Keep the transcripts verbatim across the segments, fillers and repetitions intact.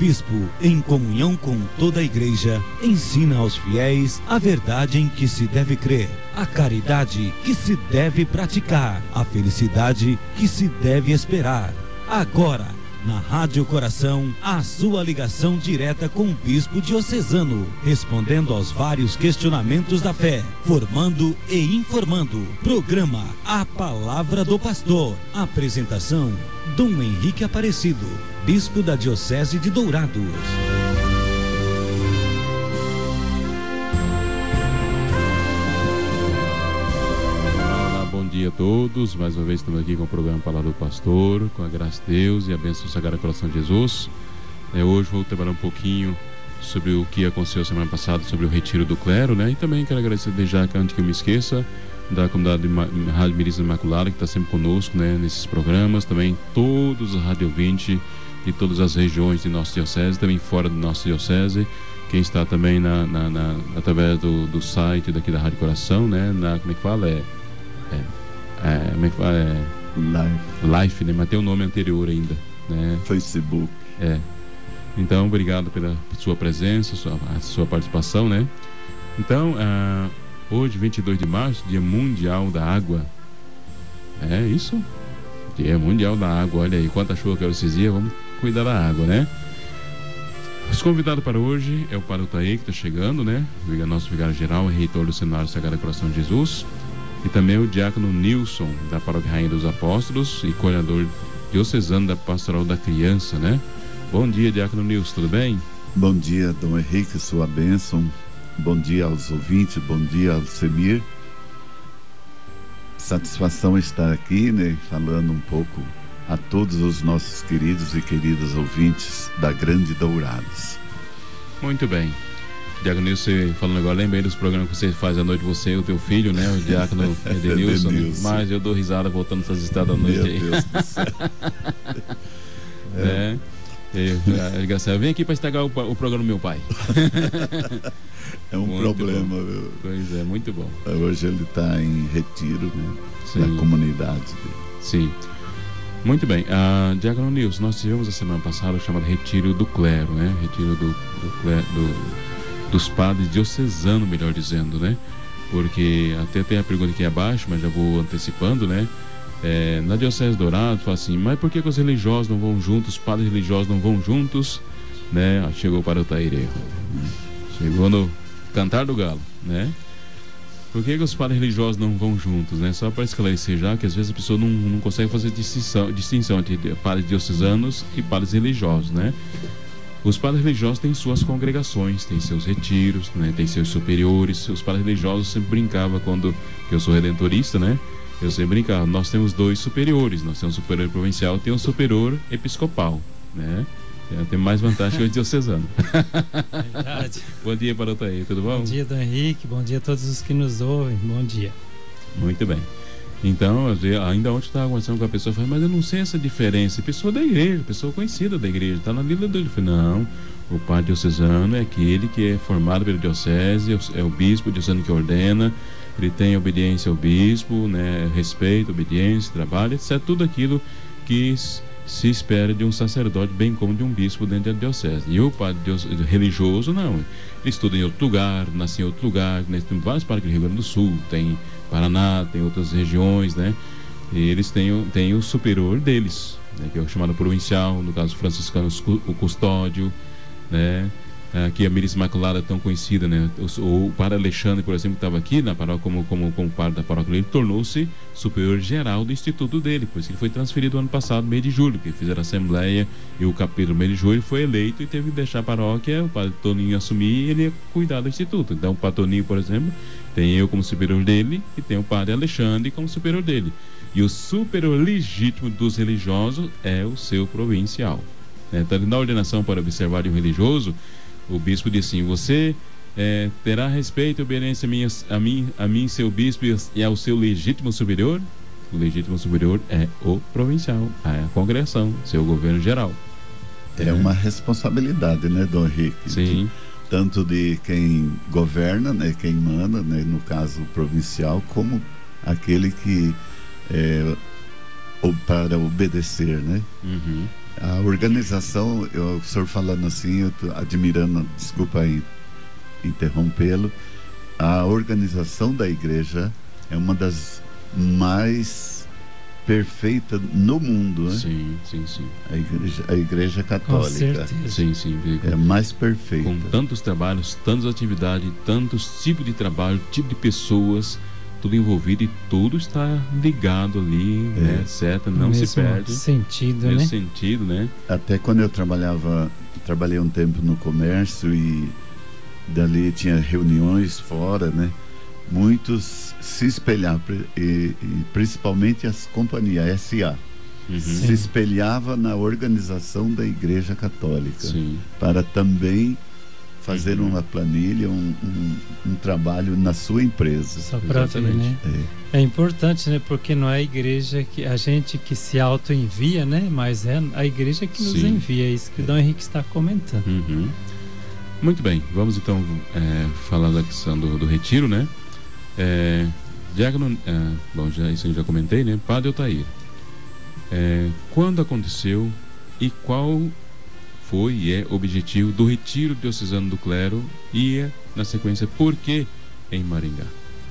bispo, em comunhão com toda a igreja, ensina aos fiéis a verdade em que se deve crer, a caridade que se deve praticar, a felicidade que se deve esperar. Agora, na Rádio Coração, a sua ligação direta com o bispo diocesano, respondendo aos vários questionamentos da fé, formando e informando. Programa A Palavra do Pastor. Apresentação: Dom Henrique Aparecido, bispo da Diocese de Dourados. Bom dia a todos, mais uma vez estamos aqui com o programa Palavra do Pastor, com a graça de Deus e a bênção do Sagrado Coração de Jesus. É, hoje vou trabalhar um pouquinho sobre o que aconteceu semana passada, sobre o retiro do clero, né? E também quero agradecer desde já, antes que eu me esqueça, da comunidade de Rádio Mirista Imaculada, que está sempre conosco, né, nesses programas, também todos os rádio ouvintes de todas as regiões de nossa diocese, também fora da nossa diocese, quem está também na, na, na, através do, do site daqui da Rádio Coração, né, na, como é que fala? É, é, é, como é que fala? É, Live. Live, né, mas tem o um nome anterior ainda, né? Facebook. É. Então, obrigado pela sua presença, sua, a sua participação, né? Então, ah, hoje, vinte e dois de março, Dia Mundial da Água. É isso? Dia Mundial da Água. Olha aí, quanta chuva que era esses dias, vamos cuidar da água, né? Os convidados para hoje é o Padre Otaí, que está chegando, né? O nosso vigário-geral e reitor do Seminário Sagrado Coração de Jesus. E também o diácono Nilson, da Paróquia Rainha dos Apóstolos e coordenador diocesano da Pastoral da Criança, né? Bom dia, diácono Nilson, tudo bem? Bom dia, Dom Henrique, sua bênção. Bom dia aos ouvintes, bom dia ao Semir. Satisfação estar aqui, né, falando um pouco a todos os nossos queridos e queridas ouvintes da Grande Dourados. Muito bem. Diácono Nilson, você falando agora, lembrei dos programas que você faz à noite, você e o teu filho, né, o diácono Edenilson, né? Mas eu dou risada voltando essas estradas à noite. Meu aí. Deus do céu. É. É. Ligação, vem aqui para estragar o, o programa do meu pai. É um muito problema, bom. Viu? Pois é, muito bom. Hoje ele está em retiro, né, Sim. da comunidade dele. Sim. Muito bem. Uh, Diácono Nilson, nós tivemos a semana passada o chamado Retiro do Clero, né? Retiro do, do, clero, do dos padres diocesanos, melhor dizendo, né? Porque até tem a pergunta aqui abaixo, mas já vou antecipando, né? É, na Diocese de Dourados, fala assim, mas por que, que os religiosos não vão juntos, os padres religiosos não vão juntos, né? Chegou para o Tairê. Chegou no cantar do galo, né? Por que, que os padres religiosos não vão juntos, né? Só para esclarecer já, que às vezes a pessoa não, não consegue fazer distinção, distinção entre padres diocesanos e padres religiosos, né? Os padres religiosos têm suas congregações, têm seus retiros, né? Têm seus superiores. Os padres religiosos sempre brincavam quando, que eu sou redentorista, né? Eu sempre brincava, nós temos dois superiores, nós temos um superior provincial e tem um superior episcopal, né? Tem mais vantagem que o diocesano. Verdade. Bom dia, Paroto aí, tudo bom? Bom dia, Dom Henrique, bom dia a todos os que nos ouvem, bom dia. Muito bem. Então, ainda ontem eu estava conversando com a pessoa, falei, mas eu não sei essa diferença. Pessoa da igreja, pessoa conhecida da igreja, está na Bíblia dele. Eu falei, não, o padre diocesano é aquele que é formado pela diocese, é o bispo diocesano que ordena, ele tem obediência ao bispo, né, respeito, obediência, trabalho, etcétera. Tudo aquilo que se espera de um sacerdote, bem como de um bispo dentro da diocese. E o padre religioso, não. Ele estuda em outro lugar, nasce em outro lugar, né? Tem vários padres do Rio Grande do Sul, tem Paraná, tem outras regiões, né? E eles têm, têm o superior deles, né? Que é o chamado provincial, no caso franciscano, o custódio, né? Aqui a Mirista Imaculada é tão conhecida, né? O, o padre Alexandre, por exemplo, que estava aqui na paróquia como, como, como padre da paróquia, ele tornou-se superior geral do instituto dele, por isso ele foi transferido ano passado, meio de julho, que fizeram a assembleia e o capítulo meio de julho foi eleito e teve que deixar a paróquia, o padre Toninho assumir e ele ia cuidar do instituto. Então o padre Toninho, por exemplo, tem eu como superior dele e tem o padre Alexandre como superior dele. E o superior legítimo dos religiosos é o seu provincial. Então, na ordenação para observar de um religioso, o bispo disse assim, você é, terá respeito e obediência a mim, a, mim, a mim, seu bispo, e ao seu legítimo superior? O legítimo superior é o provincial, é a congregação, seu governo geral. É, é uma responsabilidade, né, Dom Henrique? Sim. De, tanto de quem governa, né, quem manda, né, no caso provincial, como aquele que é, para obedecer, né? Uhum. A organização, eu, o senhor falando assim, eu tô admirando, desculpa aí interrompê-lo, a organização da igreja é uma das mais perfeitas no mundo, né? Sim, sim, sim. A igreja, a igreja católica. Com certeza. Sim, sim. É mais perfeita. Com tantos trabalhos, tantas atividades, tantos tipos de trabalho, tipo de pessoas, tudo envolvido e tudo está ligado ali, É. né? Certo? Não No se mesmo perde. sentido, Nesse né? sentido, né? Até quando eu trabalhava, trabalhei um tempo no comércio e dali tinha reuniões fora, né? Muitos se espelhavam, e, e principalmente as companhias S A, Uhum. se espelhava na organização da Igreja Católica, Sim. para também fazer Uhum. uma planilha, um, um, um trabalho na sua empresa. Só para ver, Exatamente. né? É. É importante, né? Porque não é a igreja que a gente que se auto-envia, né? Mas é a igreja que nos Sim. envia. É isso que o Dom Henrique está comentando. Uhum. Muito bem, vamos então é, falar da questão do, do retiro, né? É, Diácono, é, bom, já, isso eu já comentei, né? Padre Otair, é, quando aconteceu e qual foi e é o objetivo do retiro diocesano do clero e, na sequência, por que em Maringá?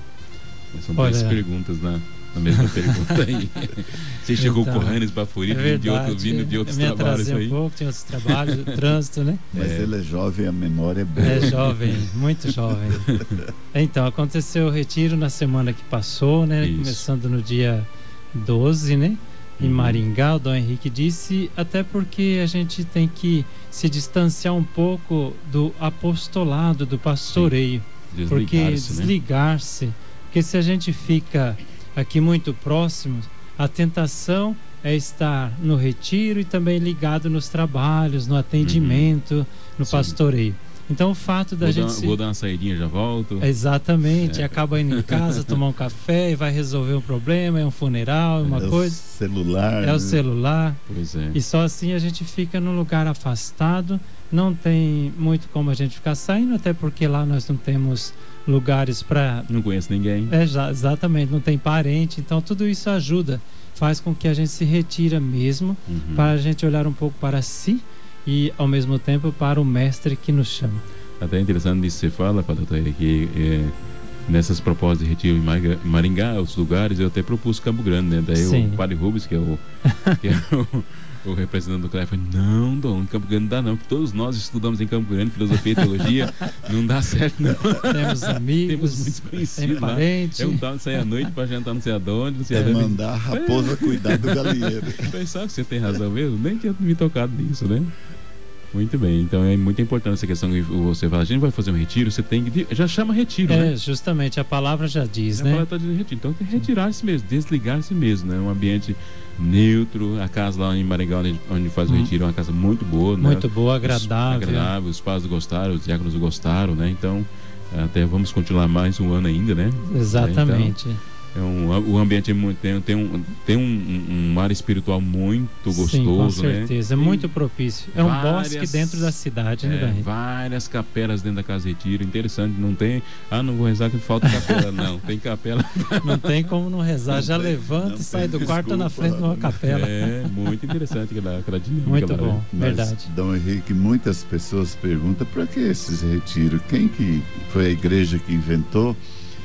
São Olha, três perguntas na, na mesma pergunta aí. Você chegou Então, correndo, esbaforido, é vindo de, verdade, outro, vindo de outros me trabalhos atrasei aí. um pouco, tinha outros trabalhos, trânsito, né? Mas É. ele é jovem, a memória é boa. É jovem, muito jovem. Então, aconteceu o retiro na semana que passou, né? Isso. Começando no dia doze, né? Em Uhum. Maringá, o Dom Henrique disse, até porque a gente tem que se distanciar um pouco do apostolado, do pastoreio. Porque Desligar-se, né? desligar-se, porque se a gente fica aqui muito próximo, a tentação é estar no retiro e também ligado nos trabalhos, no atendimento, no Sim. pastoreio. Então o fato da Vou, gente dar, se... vou dar uma saidinha, já volto. Exatamente, É. acaba indo em casa, tomar um café e vai resolver um problema, é um funeral, é uma É o coisa, celular. é né? o celular. Pois é. E só assim a gente fica num lugar afastado, não tem muito como a gente ficar saindo, até porque lá nós não temos lugares para... Não conheço ninguém. É, já, exatamente, não tem parente, então tudo isso ajuda, faz com que a gente se retira mesmo, Uhum. para a gente olhar um pouco para si e ao mesmo tempo para o mestre que nos chama. Até interessante isso que você fala, Padre Otair, que é, nessas propostas de retiro em Maringá, Maringá, outros lugares, eu até propus Campo Grande, né? Daí Sim. o Padre Rubens, que é o, que é o, o representante do clero, falou, não, Dom, em Campo Grande não dá não, porque todos nós estudamos em Campo Grande, filosofia e teologia, não dá certo não. Temos amigos, Temos muitos tem conhecidos lá. parente. É um tal de sair à noite para jantar não sei aonde, não sei É aonde. mandar a raposa cuidar do galinheiro. Pensar que você tem razão mesmo, nem tinha me tocado nisso, né? Muito bem, então é muito importante essa questão que você fala, a gente vai fazer um retiro, você tem que. Já chama retiro, É, né? justamente, a palavra já diz, A né? palavra tá dizendo retiro. Então tem que retirar-se mesmo, desligar-se mesmo, né? Um ambiente neutro, a casa lá em Maringá, onde, onde faz o Hum. retiro, é uma casa muito boa, né? Muito boa, Os- agradável. agradável, os padres gostaram, os diáconos gostaram, né? Então, até vamos continuar mais um ano ainda, né? Exatamente. É um, o ambiente é muito, tem, tem, um, tem um, um ar espiritual muito gostoso, Sim, com né? certeza, é Tem muito propício. É um várias- bosque dentro da cidade, né, É, Dani? várias capelas dentro da casa de retiro, interessante, não tem, ah, não vou rezar que falta capela, não, tem capela. Não tem como não rezar, já Não tem- levanta não e sai tem do quarto na desculpa. frente de uma capela. É, muito interessante aquela, aquela dinâmica Muito lá, bom, né? Mas, verdade. Dom Henrique, muitas pessoas perguntam para que esses retiros? Quem que foi a igreja que inventou?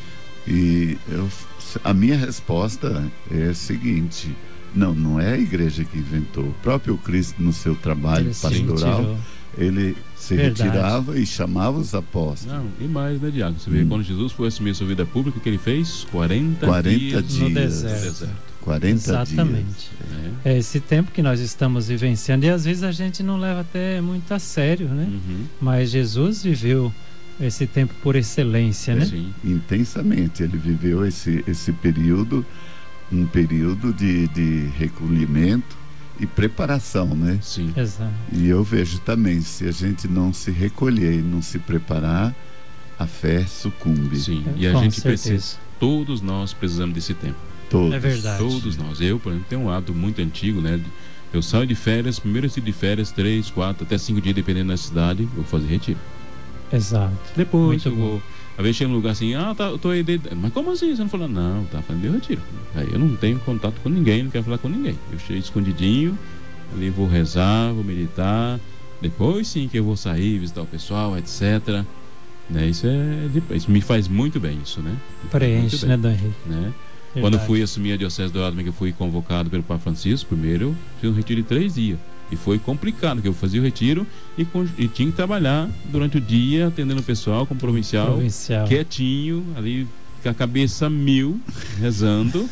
E eu, a minha resposta é a seguinte: não, não é a igreja que inventou. O próprio Cristo, no seu trabalho Ele se pastoral, retirou. ele se Verdade. retirava e chamava os apóstolos. Não, e mais, né, Diago? Você vê, Hum. quando Jesus foi assumir sua vida pública, o que ele fez? quarenta, quarenta dias no dias. deserto. no deserto. quarenta Exatamente. dias. né? É esse tempo que nós estamos vivenciando e às vezes a gente não leva até muito a sério, né? Uhum. Mas Jesus viveu esse tempo por excelência, né? Sim. Intensamente. Ele viveu esse, esse período, um período de, de recolhimento e preparação, né? Sim. Exato. E eu vejo também, se a gente não se recolher e não se preparar, a fé sucumbe. Sim. E a Com gente certeza. precisa, todos nós precisamos desse tempo. Todos. É verdade. Todos nós. Eu, por exemplo, tenho um hábito muito antigo, né? Eu saio de férias, primeiro dia de férias, três, quatro, até cinco dias, dependendo da cidade, eu vou fazer retiro. Exato. Depois Muito eu bom. vou. Às vezes chega num lugar assim, ah, tá, eu tô aí. De... Mas como assim? Você não falou? Não, tá falando de retiro. Aí eu não tenho contato com ninguém, não quero falar com ninguém. Eu chego escondidinho ali vou rezar, vou meditar, depois sim que eu vou sair, visitar o pessoal, etc. Né? Isso, é, isso me faz muito bem, isso, né? Preenche, né, Dom Henrique? Né? Quando fui assumir a Diocese do Dourado, que eu fui convocado pelo Papa Francisco, primeiro eu fiz um retiro de três dias. E foi complicado, porque eu fazia o retiro e, e tinha que trabalhar durante o dia, atendendo o pessoal como provincial, provincial. quietinho, ali com a cabeça mil, rezando,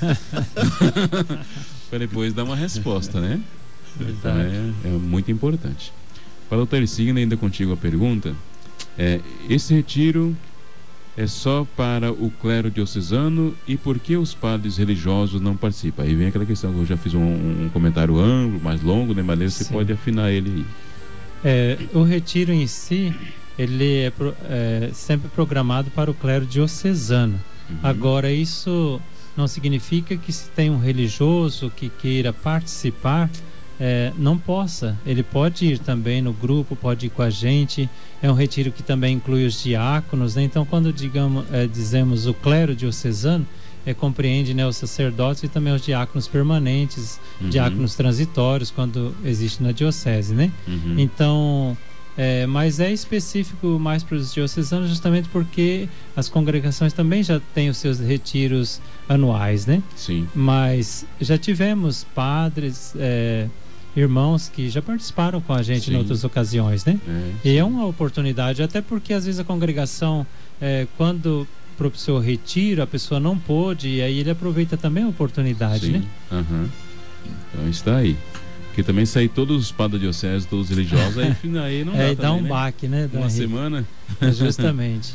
para depois dar uma resposta, né? Então é, é muito importante. Para o doutor, seguindo ainda contigo a pergunta, é, esse retiro é só para o clero diocesano e por que os padres religiosos não participam? Aí vem aquela questão, eu já fiz um, um comentário amplo, mais longo, né? Mas você Sim. pode afinar ele aí. É, o retiro em si, ele é, pro, é sempre programado para o clero diocesano. Uhum. Agora, isso não significa que se tem um religioso que queira participar, É, não possa, ele pode ir também no grupo, pode ir com a gente. É um retiro que também inclui os diáconos, né? Então, quando digamos, é, dizemos o clero diocesano, é, compreende, né, os sacerdotes e também os diáconos permanentes, uhum. diáconos transitórios, quando existe na diocese, né? Uhum. Então, é, mas é específico mais para os diocesanos, justamente porque as congregações também já têm os seus retiros anuais, né? Sim. Mas já tivemos padres, é, irmãos que já participaram com a gente em outras ocasiões, né? É, e é uma oportunidade, até porque às vezes a congregação, é, quando propiciou o retiro, a pessoa não pôde, e aí ele aproveita também a oportunidade, Sim. né? Uhum. Então está aí. Porque também sair todos os padres da diocese, todos os religiosos, aí, aí não dá. É, dá também, um né? baque, né? Uma semana. É, justamente.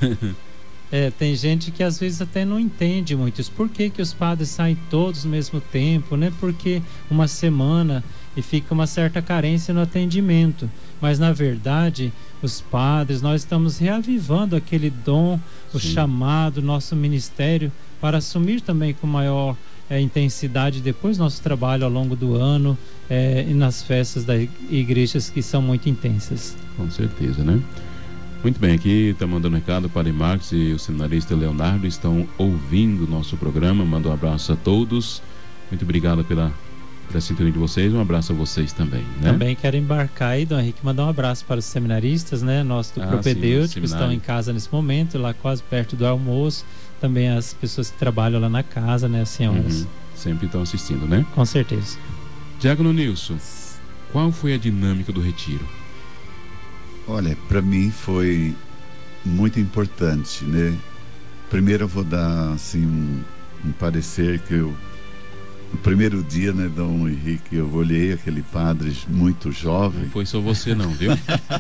É, tem gente que às vezes até não entende muito isso. Por que que os padres saem todos ao mesmo tempo, né? Porque uma semana e fica uma certa carência no atendimento. Mas na verdade, os padres, nós estamos reavivando aquele dom, o Sim. chamado, nosso ministério, para assumir também com maior é, intensidade depois nosso trabalho ao longo do ano é, e nas festas das igrejas que são muito intensas. Com certeza, né? Muito bem, aqui está mandando um recado para o Marcos e o seminarista Leonardo estão ouvindo o nosso programa. Manda um abraço a todos. Muito obrigado pela, pela sintonia de vocês. Um abraço a vocês também, né? Também quero embarcar aí, Dom Henrique, mandar um abraço para os seminaristas, né? Nós do ah, propedêutico estão em casa nesse momento, lá quase perto do almoço. Também as pessoas que trabalham lá na casa, né? As senhoras. Uhum. Sempre estão assistindo, né? Com certeza. Diácono Nilson, qual foi a dinâmica do retiro? Olha, para mim foi muito importante, né? Primeiro eu vou dar assim um, um parecer que eu no primeiro dia, né, Dom Henrique, eu olhei aquele padre muito jovem. Não foi só você não, viu?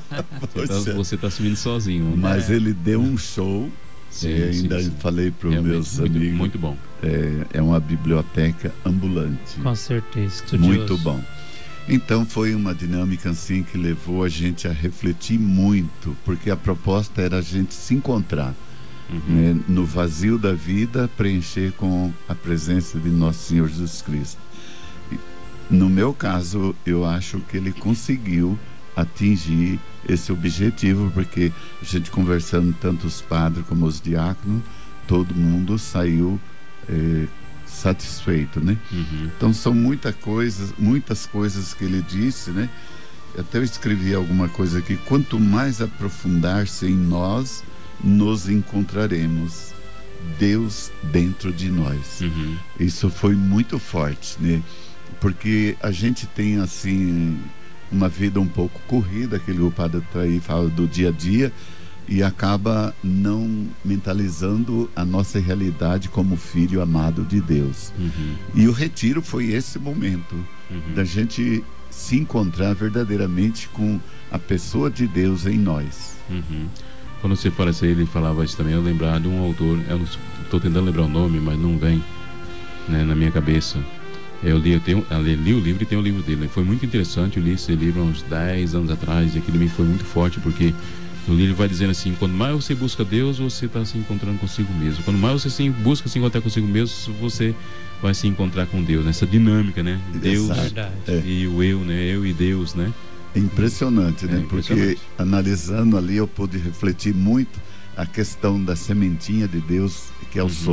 Você está assumindo sozinho. Né? Mas é. ele deu um show. Sim, e ainda sim, sim. falei para os meus muito, amigos. Muito bom. É, é uma biblioteca ambulante. Com certeza. Estudioso. Muito bom. Então foi uma dinâmica assim que levou a gente a refletir muito, porque a proposta era a gente se encontrar, uhum. né, no vazio da vida, preencher com a presença de Nosso Senhor Jesus Cristo. E, no meu caso, eu acho que ele conseguiu atingir esse objetivo, porque a gente conversando, tanto os padres como os diáconos, todo mundo saiu eh, satisfeito, né? Uhum. Então são muita coisa, muitas coisas que ele disse, né? Até eu escrevi alguma coisa aqui: quanto mais aprofundar-se em nós, nos encontraremos Deus dentro de nós. Uhum. Isso foi muito forte, né? Porque a gente tem assim uma vida um pouco corrida, aquele o padre aí fala do dia a dia, e acaba não mentalizando a nossa realidade como filho amado de Deus. Uhum. E o retiro foi esse momento, uhum. da gente se encontrar verdadeiramente com a pessoa de Deus em nós. Uhum. Quando você fala isso aí, ele falava isso também, eu lembrar de um autor, eu não estou tentando lembrar o nome, mas não vem, né, na minha cabeça. Eu li, eu, tenho, eu li o livro e tenho o livro dele, né? Foi muito interessante, eu li esse livro há uns dez anos atrás, e aquilo me foi muito forte, porque no livro vai dizendo assim: quanto mais você busca Deus, você está se encontrando consigo mesmo. Quanto mais você se busca se encontrar consigo mesmo, você vai se encontrar com Deus, nessa dinâmica, né? Deus é. e o eu, né? Eu e Deus, né? É impressionante, né? É impressionante. Porque analisando ali eu pude refletir muito a questão da sementinha de Deus, que é o uhum. sopro.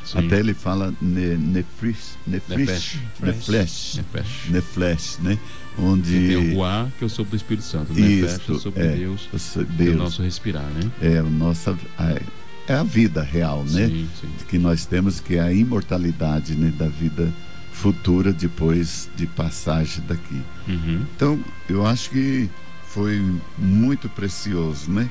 Sim. Até ele fala ne, nefresh, nefresh, nefresh, Nefesh. nefresh, né? Onde tem o Ruá, que é o sopro do Espírito Santo. O Nefesh é o sopro é, de Deus, Deus, é o nosso respirar, né? É, o nossa, é a vida real, né? Sim, sim. Que nós temos, que é a imortalidade, né, da vida futura depois de passagem daqui. Uhum. Então, eu acho que foi muito precioso, né?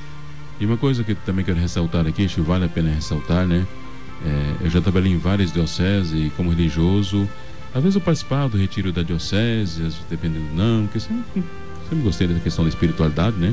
E uma coisa que eu também quero ressaltar aqui, acho que vale a pena ressaltar, né? É, eu já trabalhei em várias dioceses como religioso. Às vezes eu participava do retiro da diocese, dependendo não, porque sempre, sempre gostei da questão da espiritualidade, né?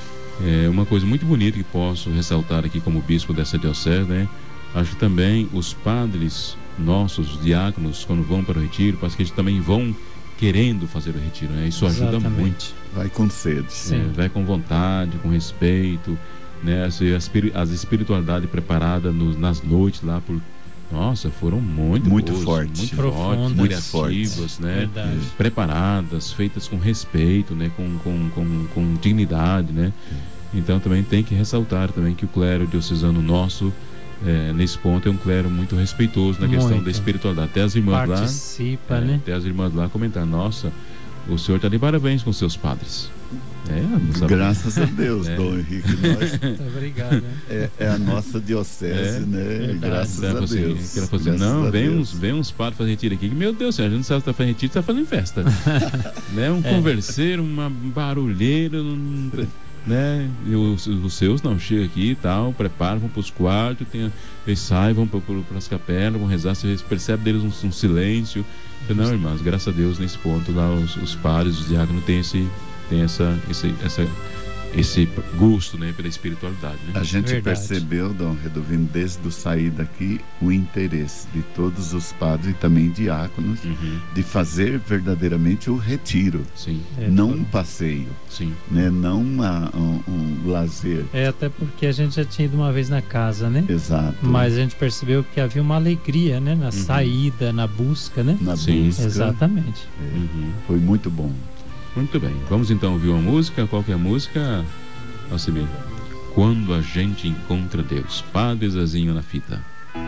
É uma coisa muito bonita que posso ressaltar aqui como bispo dessa diocese, né? Acho que também os padres nossos, os diáconos, quando vão para o retiro, parece que eles também vão querendo fazer o retiro, né? Isso ajuda Exatamente. muito. Vai com sede. É, vai com vontade, com respeito, né? As, as espiritualidades preparadas no, nas noites lá por... Nossa, foram muito Muito boas, forte. muito Profundas. fortes, Muito criativas, forte. né? Verdade. Preparadas, feitas com respeito, né? Com, com, com, com dignidade, né? Então também tem que ressaltar também que o clero diocesano nosso, é, nesse ponto, é um clero muito respeitoso na questão Muito. da espiritualidade. Até as irmãs lá, Participa, é, né? até as irmãs lá comentaram: nossa, o senhor está de parabéns com seus padres. É, não sabe- Graças a Deus, É. Dom Henrique. Nós, Muito obrigado. Né? é, é a nossa diocese, É, né? verdade. Graças Ela a falou assim, Deus. que ela falou assim, Graças não, a vem Deus. uns, vem uns padres fazer retiro aqui, que, meu Deus do céu, a gente não sabe se está fazendo retiro, está fazendo festa. Né? Um É. converseiro, uma barulheira, um, né? E os, os seus não, chega aqui e tal, preparam, vão para os quartos, tem, eles saem, vão para as capelas, vão rezar, você percebe deles um, um silêncio. Eu, não, irmãos, graças a Deus, nesse ponto lá, os, os padres, os diáconos têm esse, tem essa, esse, essa, esse gosto, né, pela espiritualidade, né? A gente Verdade. percebeu, Dom Redovino, desde o sair daqui, o interesse de todos os padres e também diáconos Uhum. de fazer verdadeiramente o retiro, Sim, É, não foi- um passeio, sim. né? Não uma, um, um lazer. É, até porque a gente já tinha ido uma vez na casa, né? Exato. Mas a gente percebeu que havia uma alegria, né? Na Uhum. saída, na busca, né? Na Sim. busca, Exatamente. Uhum. foi muito bom. Muito bem, vamos então ouvir uma música. Qual que é a música, Alcimir? Quando a gente encontra Deus. Padre Zezinho na fita.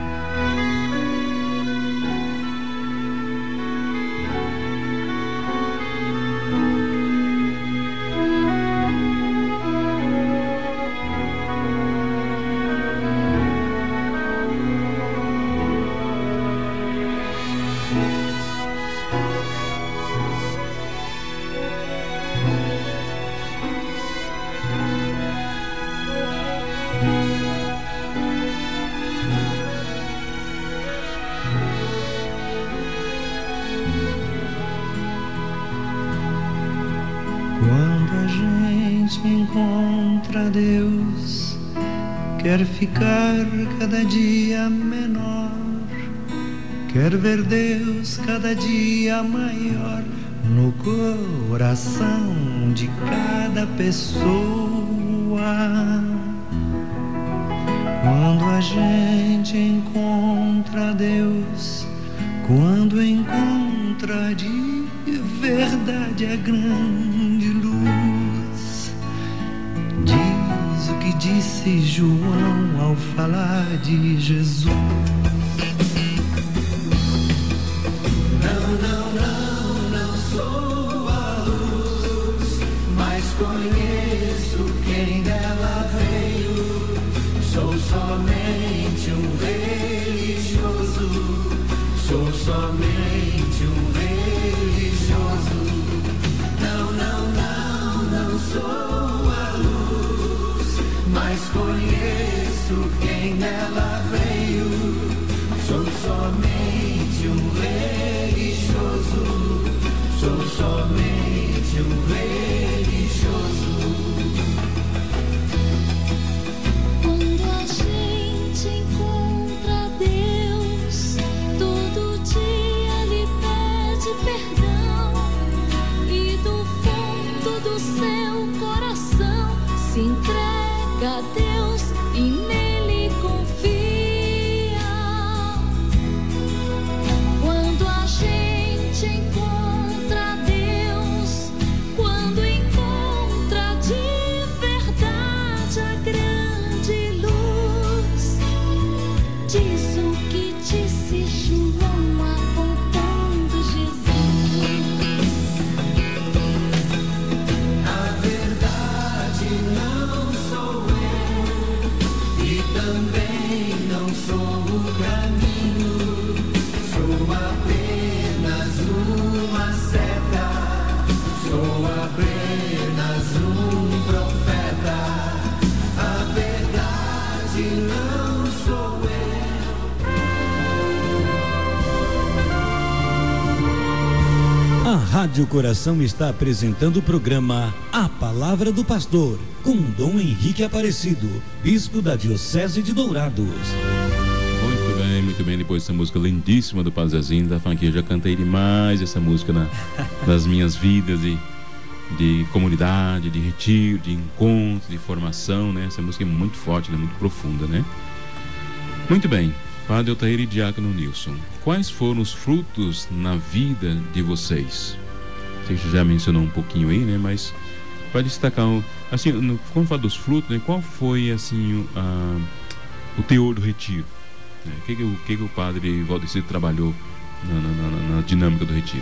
Quando a gente encontra Deus, quer ficar cada dia menor, quer ver Deus cada dia maior no coração de cada pessoa. Quando a gente encontra Deus, quando encontra de verdade a grande luz, diz o que disse João ao falar de Jesus. Não, não, não, não sou a luz, mas conheço quem dela veio. Sou somente um religioso, sou somente um religioso. Não, não, não, não sou a luz, mas conheço quem nela veio. Sou somente um religioso, sou somente um religioso. Quando a gente encontra Deus, todo dia lhe pede perdão e do fundo do seu coração se entrega a Deus e nele confia. Quando a gente encontra Deus, quando encontra de verdade a grande luz, diz o que A Rádio Coração está apresentando o programa A Palavra do Pastor, com Dom Henrique Aparecido, bispo da Diocese de Dourados. Muito bem, muito bem. Depois dessa música lindíssima do Padre Zezinho, tá falando que eu já cantei demais essa música na, nas minhas vidas de, de comunidade, de retiro, de encontro, de formação, né? Essa música é muito forte, né? Muito profunda, né? Muito bem. Padre Otair e Diácono Nilson, quais foram os frutos na vida de vocês? Você já mencionou um pouquinho aí, né? Mas para destacar, assim, no, quando fala dos frutos, né? Qual foi, assim, o, a, o teor do retiro? Né? O que que o, que que o Padre Valdecir trabalhou na, na, na, na dinâmica do retiro?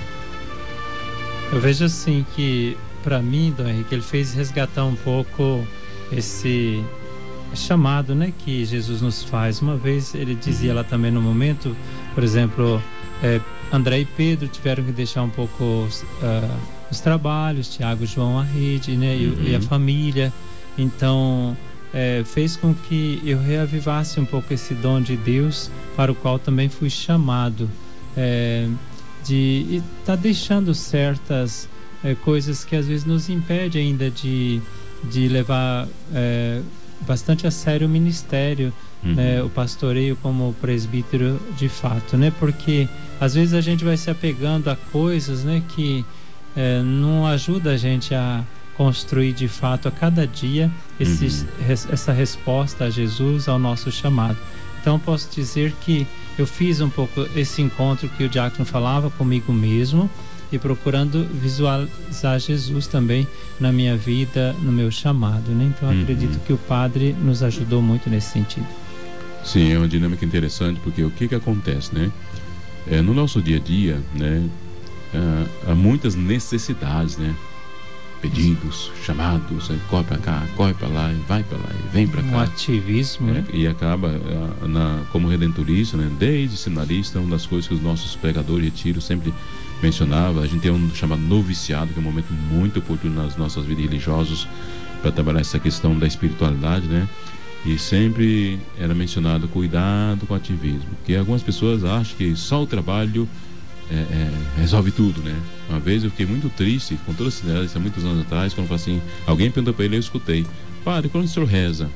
Eu vejo assim que, para mim, Dom Henrique, ele fez resgatar um pouco esse chamado, né, que Jesus nos faz. Uma vez ele dizia lá também no momento, por exemplo, é, André e Pedro tiveram que deixar um pouco uh, os trabalhos, Tiago, João, a rede, né, uhum. e, e a família. Então é, fez com que eu reavivasse um pouco esse dom de Deus, para o qual também fui chamado, é, de estar tá deixando certas é, coisas que às vezes nos impede ainda de, de levar é, bastante a sério o ministério, uhum. né, o pastoreio como presbítero de fato, né, porque às vezes a gente vai se apegando a coisas, né, que é, não ajuda a gente a construir de fato a cada dia esse, uhum. res, essa resposta a Jesus, ao nosso chamado. Então posso dizer que eu fiz um pouco esse encontro que o diácono falava comigo mesmo, e procurando visualizar Jesus também na minha vida, no meu chamado, né? Então uhum. acredito que o Padre nos ajudou muito nesse sentido. Sim, é uma dinâmica interessante, porque o que que acontece, né? É, no nosso dia a dia, né? Há, há muitas necessidades, né? Pedidos, chamados, né? Corre para cá, corre para lá, vai para lá, vem para cá. Um ativismo, é, né? E acaba, na, como redentorista, né? Desde sinalista, uma das coisas que os nossos pregadores de retiro sempre mencionava, a gente tem um chamado noviciado, que é um momento muito oportuno nas nossas vidas religiosas para trabalhar essa questão da espiritualidade, né? E sempre era mencionado cuidado com o ativismo, porque algumas pessoas acham que só o trabalho é, é, resolve tudo, né? Uma vez eu fiquei muito triste, com toda a sinceridade, há muitos anos atrás, quando eu falei assim, alguém perguntou para ele, eu escutei: Padre, quando o senhor reza?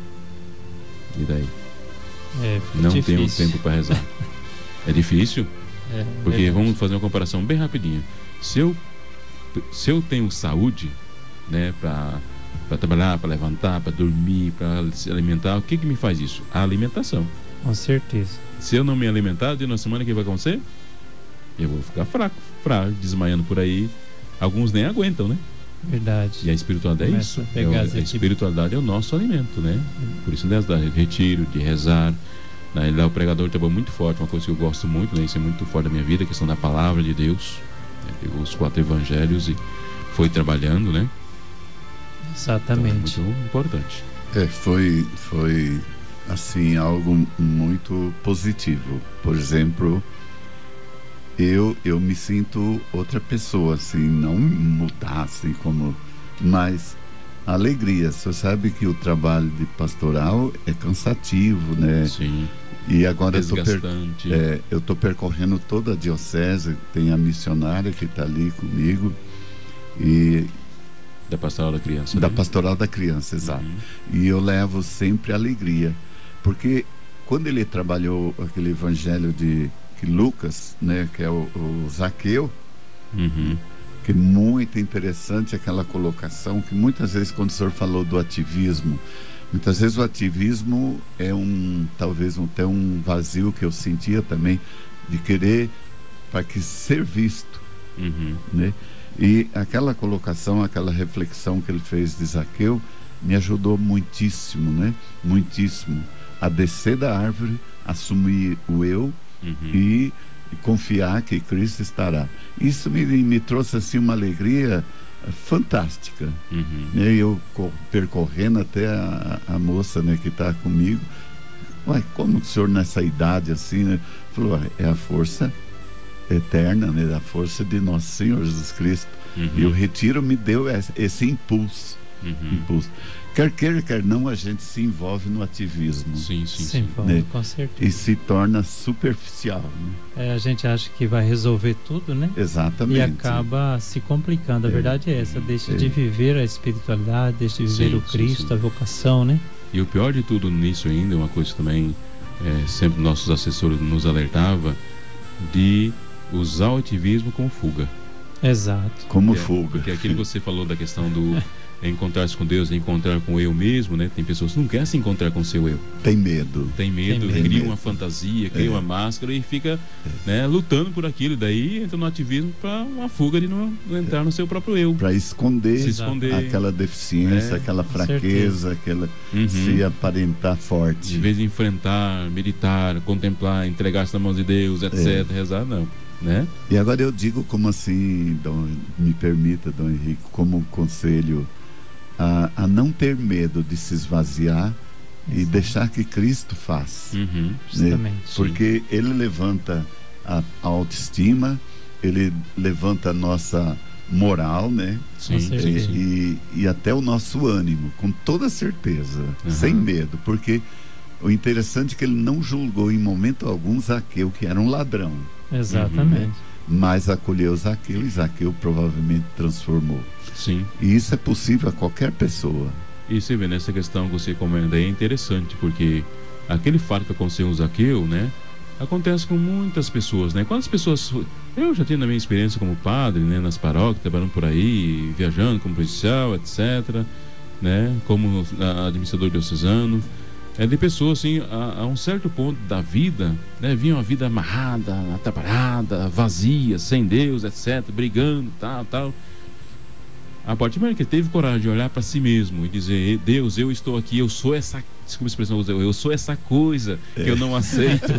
E daí? É, não difícil. tenho tempo para rezar. É difícil? É, porque verdade. Vamos fazer uma comparação bem rapidinha. Se eu, se eu tenho saúde, né, para para trabalhar, para levantar, para dormir, para se alimentar, o que que me faz isso? A alimentação. Com certeza. Se eu não me alimentar, de uma semana, o que vai acontecer? Eu vou ficar fraco, fraco, desmaiando por aí. Alguns nem aguentam, né? Verdade. E a espiritualidade Começa é isso. a pegar É, as a espiritualidade é o nosso alimento, né? Por isso, nessa de retiro, de rezar. Né? Lá o pregador trabalhou muito forte, uma coisa que eu gosto muito, né? Isso é muito forte da minha vida, a questão da palavra de Deus. Né? Pegou os quatro evangelhos e foi trabalhando, né? Exatamente. Então, é muito importante. É, foi, foi assim, algo muito positivo. Por exemplo, eu, eu me sinto outra pessoa, assim, não mudar, assim, como... Mas a alegria, você sabe que o trabalho de pastoral é cansativo, né? Sim. E agora eu tô, per, Desgastante. é, eu tô percorrendo toda a diocese, tem a missionária que está ali comigo, e... Da pastoral da criança. Da né? pastoral da criança, exato. Uhum. E eu levo sempre alegria, porque quando ele trabalhou aquele evangelho de que Lucas, né, que é o, o Zaqueu, Uhum. que é muito interessante aquela colocação, que muitas vezes quando o senhor falou do ativismo, muitas vezes o ativismo é um, talvez um, até um vazio que eu sentia também, de querer para que ser visto, Uhum. né? E aquela colocação, aquela reflexão que ele fez de Zaqueu me ajudou muitíssimo, né? Muitíssimo a descer da árvore, assumir o eu, Uhum. e, e confiar que Cristo estará. Isso me, me trouxe assim uma alegria fantástica. Uhum. Né? Eu co- percorrendo até a, a moça, né, que está comigo, ué, como o senhor nessa idade assim, né? Falou: "Ué, é a força eterna, né, da força de nosso Senhor Jesus Cristo." Uhum. E o retiro me deu esse, esse impulso, Uhum. impulso. Quer queira, quer não, a gente se envolve no ativismo. Sim, sim, Sim, sim. bom, Né? com certeza. E se torna superficial, né? É, a gente acha que vai resolver tudo, né? Exatamente. E acaba se complicando. A É. verdade é essa. Deixa É. de viver a espiritualidade, deixa de viver Sim, o sim, Cristo, sim. a vocação, né? E o pior de tudo nisso ainda, uma coisa que também é, sempre nossos assessores nos alertava, de usar o ativismo como fuga. Exato. Como É, fuga. Porque aquilo que você falou da questão do encontrar-se com Deus, encontrar com o eu mesmo, né? Tem pessoas que não querem se encontrar com o seu eu. Tem medo. Tem medo, Tem cria medo. uma fantasia, cria É. uma máscara e fica né, lutando por aquilo. Daí entra no ativismo para uma fuga de não, não entrar no seu próprio eu. Para esconder Se esconder. aquela deficiência, É, aquela com fraqueza, aquela Uhum. se aparentar De forte. vez de enfrentar, meditar, contemplar, entregar-se nas mãos de Deus, etcétera. Rezar, não. Né? E agora eu digo como assim, Dom, me permita, Dom Henrique, como um conselho a, a não ter medo de se esvaziar e Exato. deixar que Cristo faça. Uhum. Justamente. Porque Ele levanta a, a autoestima, Ele levanta a nossa moral, né? Sim, Com sim, certeza. sim. E, e até o nosso ânimo, com toda certeza, Uhum. sem medo, porque o interessante é que ele não julgou em momento algum Zaqueu, que era um ladrão, Exatamente. mas acolheu Zaqueu e Zaqueu provavelmente transformou. Sim. E isso é possível a qualquer pessoa. E você vê nessa questão que você comenta aí, é interessante, porque aquele fato que aconteceu com Zaqueu, né? Acontece com muitas pessoas, né? Quantas pessoas... Eu já tive na minha experiência como padre, né? Nas paróquias, trabalhando por aí, viajando como policial, etcétera. Né? Como ah, administrador diocesano. É de pessoas, assim, a, a um certo ponto da vida, né? Vinham a vida amarrada, atrapalhada, vazia, sem Deus, etcétera. Brigando, tal, tal. A partir do momento que ele teve coragem de olhar para si mesmo e dizer: Deus, eu estou aqui, eu sou essa, desculpa a expressão, eu sou essa coisa que É. eu não aceito,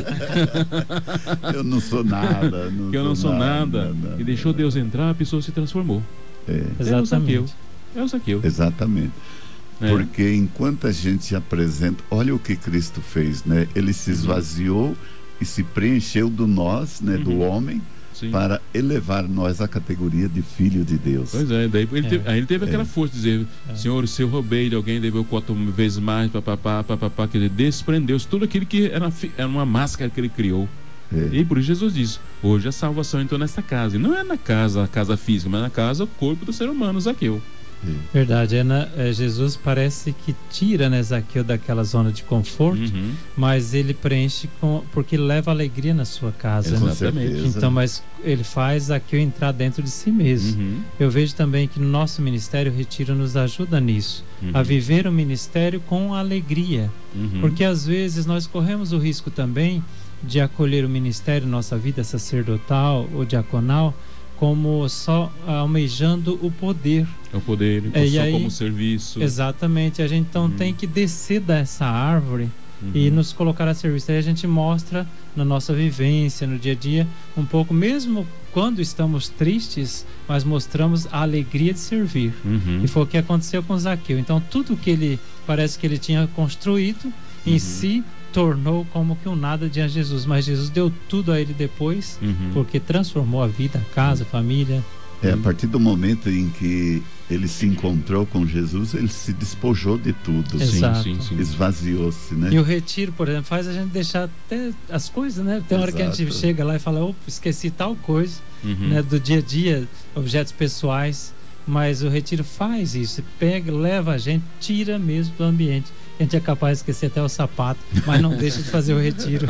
Eu não sou nada. que eu não sou nada, e deixou Deus entrar, a pessoa se transformou. É, É o Zaqueu. Exatamente. É o Zaqueu. exatamente. É. Porque enquanto a gente se apresenta, olha o que Cristo fez, né? Ele se esvaziou e se preencheu do nós, né? Do Uhum. homem, Sim. para elevar nós à categoria de filho de Deus. Pois é, daí ele É. teve, aí ele teve aquela força de dizer: É. Senhor, se eu roubei de alguém, daí eu quatro vezes mais, papapá, papapá, quer dizer, desprendeu-se tudo aquilo que era, fi- era uma máscara que ele criou. É. E por isso Jesus diz: hoje a salvação entrou nessa casa. E não é na casa, a casa física, mas na casa, o corpo do ser humano, Zaqueu. Verdade. É na- é, Jesus parece que tira, né, Zaqueu daquela zona de conforto, Uhum. mas ele preenche com, porque leva alegria na sua casa. Com né? Exatamente. certeza. Então, mas ele faz Zaqueu entrar dentro de si mesmo. Uhum. Eu vejo também que no nosso ministério o Retiro nos ajuda nisso, Uhum. a viver o ministério com alegria. Uhum. Porque às vezes nós corremos o risco também de acolher o ministério, nossa vida sacerdotal ou diaconal, como só almejando o poder. É o poder, É, e só aí- como serviço. Exatamente. A gente então Uhum. tem que descer dessa árvore Uhum. e nos colocar a serviço. Aí a gente mostra na nossa vivência, no dia a dia, um pouco, mesmo quando estamos tristes, mas mostramos a alegria de servir. Uhum. E foi o que aconteceu com Zaqueu. Então, tudo que ele parece que ele tinha construído em Uhum. si tornou como que um nada diante de Jesus. Mas Jesus deu tudo a ele depois, Uhum. porque transformou a vida, a casa, a família. É, a partir do momento em que ele se encontrou com Jesus, ele se despojou de tudo, Sim, Exato. sim, sim. esvaziou-se, né? E o retiro, por exemplo, faz a gente deixar até as coisas, né? Tem hora que a gente Exato. chega lá e fala: opa, esqueci tal coisa, Uhum. né? Do dia a dia, objetos pessoais. Mas o retiro faz isso, pega, leva a gente, tira mesmo do ambiente. A gente é capaz de esquecer até o sapato, mas não deixa de fazer o retiro.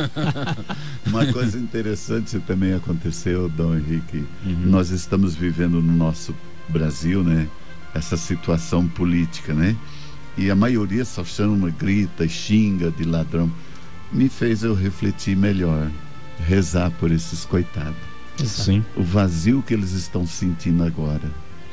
Uma coisa interessante também aconteceu, Dom Henrique. Uhum. Nós estamos vivendo no nosso Brasil, né? Essa situação política, né? E a maioria só chama, grita, xinga de ladrão. Me fez eu refletir melhor, rezar por esses coitados. Sim. O vazio que eles estão sentindo agora.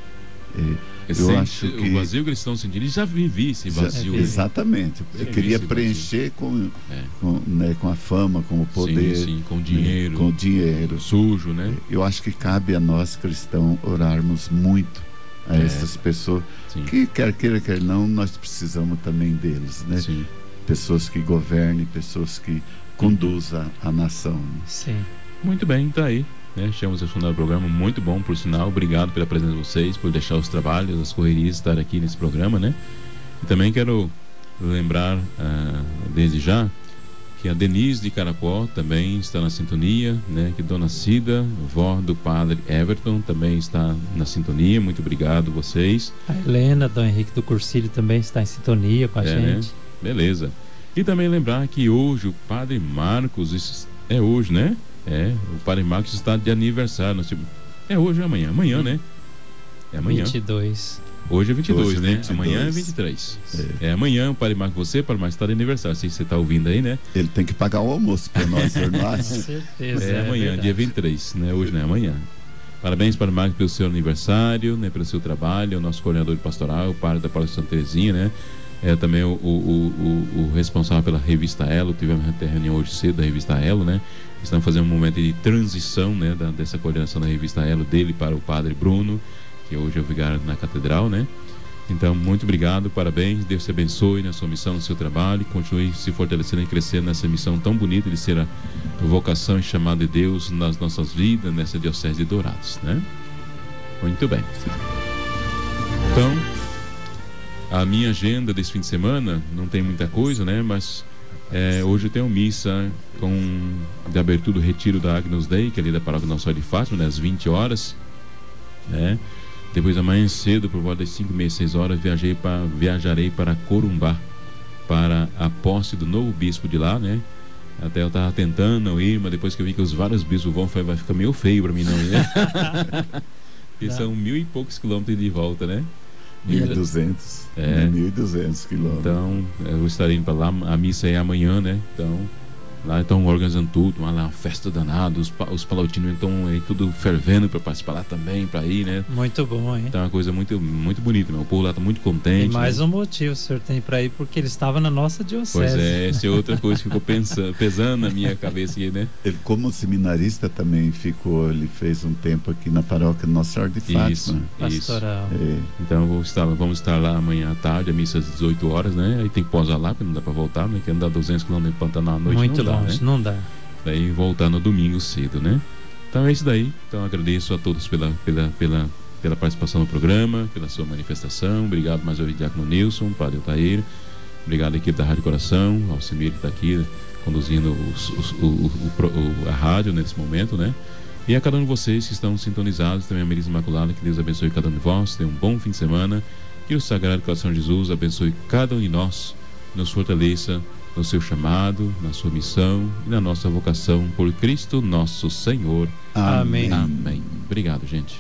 É, Eu Esse- acho que- O vazio que eles estão sentindo, eles já vivi esse vazio. É, exatamente. Eu Sim, queria esse preencher com, É. com, né, com a fama, com o poder, Sim, sim, com né, dinheiro, com o dinheiro. sujo, né? Eu acho que cabe a nós cristãos orarmos muito a É. essas pessoas Sim. que, quer queira, quer não, nós precisamos também deles, né? Sim. Pessoas que governem, pessoas que conduzam a nação. Sim. Muito bem, tá aí. né? Chamamos a fundar o programa, muito bom, por sinal. Obrigado pela presença de vocês, por deixar os trabalhos, as correrias, estar aqui nesse programa, né? E também quero lembrar, ah, desde já, que a Denise de Carapó também está na sintonia, né? Que Dona Cida, vó do padre Everton, também está na sintonia. Muito obrigado vocês. A Helena, Dom Henrique do Cursilho, também está em sintonia com a É, gente. né? Beleza. E também lembrar que hoje o padre Marcos, é hoje, né? É, o padre Marcos está de aniversário. Nós, tipo, é hoje ou amanhã? Amanhã, né? É amanhã. vinte e dois. Hoje é vinte e dois, Hoje é né? vinte e dois. Amanhã é vinte e três. É. É amanhã o padre Marcos, você, padre Marcos, está de aniversário. Se você está ouvindo aí, né? Ele tem que pagar o almoço para nós, Com irmãos. certeza. É, amanhã, verdade. dia vinte e três, né? Hoje não é amanhã. Parabéns para o Marcos pelo seu aniversário, né? Pelo seu trabalho, o nosso coordenador de pastoral, o padre da Paróquia Santa Terezinha, né? É também o, o, o, o responsável pela revista Elo. Tivemos até reunião hoje cedo da revista Elo, né? Estamos fazendo um momento de transição, né? Da, dessa coordenação da revista Elo dele para o padre Bruno, que hoje é o vigário na catedral, né? Então, muito obrigado, parabéns, Deus te abençoe na sua missão, no seu trabalho, continue se fortalecendo e crescendo nessa missão tão bonita de ser a vocação e chamada de Deus nas nossas vidas, nessa diocese de Dourados, né? Muito bem. Então, a minha agenda desse fim de semana não tem muita coisa, né? Mas é, hoje eu tenho missa com, de abertura do retiro da Agnus Dei, que é ali da Paróquia Nossa Senhora de Fátima, né? Às vinte horas, né? Depois amanhã cedo, por volta das cinco e meia, seis horas, viajei pra, viajarei para Corumbá, para a posse do novo bispo de lá, né? Até eu tava tentando não ir, mas depois que eu vi que os vários bispos vão, falei, vai ficar meio feio para mim não ir, né? Porque são mil e poucos quilômetros de volta, né? mil e duzentos. É. mil e duzentos quilômetros. Então, eu estarei indo para lá, a missa é amanhã, né? Então, lá estão organizando tudo, uma, uma festa danada, os, pa- os palautinos estão aí tudo fervendo para participar lá também, para ir, né? Muito bom, hein? Então é uma coisa muito, muito bonita, né? O povo lá está muito contente. E mais né? um motivo o senhor tem para ir, porque ele estava na nossa diocese. Pois é, essa é outra coisa que ficou pensando, pesando na minha cabeça aqui, né? Ele, como seminarista, também ficou, ele fez um tempo aqui na paróquia Nossa Senhora de Fátima. Isso, isso. Pastoral. É, Então eu vou estar, vamos estar lá amanhã à tarde, a missa às dezoito horas, né? Aí tem que pausar lá, porque não dá para voltar, né? Que andar duzentos quilômetros de Pantanal à noite Muito não dá, longe, né? não dá. Daí voltar no domingo cedo, né? Então é isso daí. Então agradeço a todos pela, pela, pela, pela participação no programa, pela sua manifestação. Obrigado mais ao Diácono Nilson, Padre Altair. Obrigado à equipe da Rádio Coração, ao Alcimir que está aqui conduzindo os, os, o, o, o, a rádio nesse momento, né? E a cada um de vocês que estão sintonizados, também a Maria Imaculada, que Deus abençoe cada um de vós. Tenha um bom fim de semana. Que o Sagrado Coração de Jesus abençoe cada um de nós, nos fortaleça no seu chamado, na sua missão e na nossa vocação por Cristo nosso Senhor. Amém. Amém. Obrigado, gente.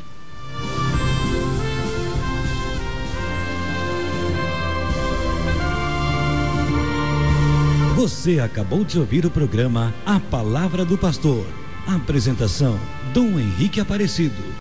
Você acabou de ouvir o programa A Palavra do Pastor. Apresentação: Dom Henrique Aparecido.